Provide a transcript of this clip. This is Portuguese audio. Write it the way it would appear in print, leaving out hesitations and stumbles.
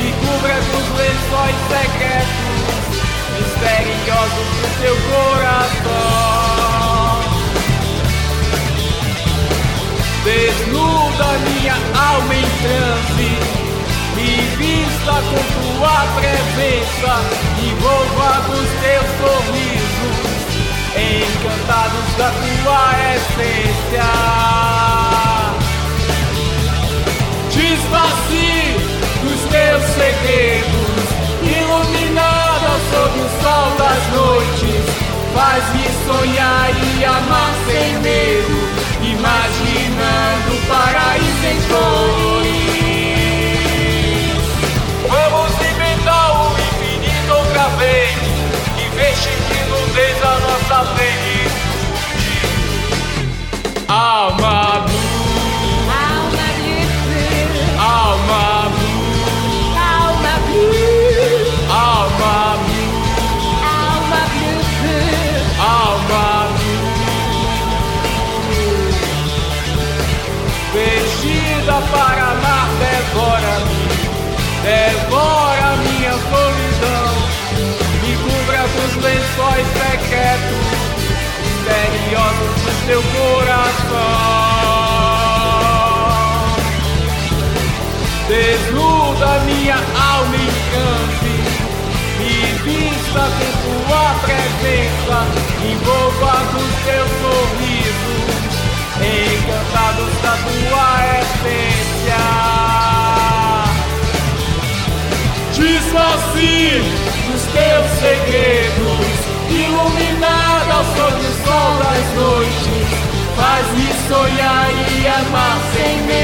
me cubra com os lençóis secretos, misteriosos do teu coração. Desnuda minha alma em transe, me vista com tua presença, envolva dos teus sorrisos, encantados da tua essência. Desfaci dos teus segredos, iluminada sob o sol das noites, faz-me sonhar e amar sem medo, imaginando o paraíso em cores. Vamos inventar o infinito outra vez e vestir de nudez a nossa plenitude. Alma blue, alma blue, alma blue, alma blue, alma blue, alma blue, alma blue. Vestida para amar, devora-me, devora minha solidão, me cubra com os lençóis secretos, misteriosos do teu coração. Desnuda minha alma em transe, me vista com tua presença, envolva dos teus sorrisos, encantados da tua essência. Desfaci dos teus segredos, iluminada ao sol do sol das noites, faz-me sonhar e amar sem medo,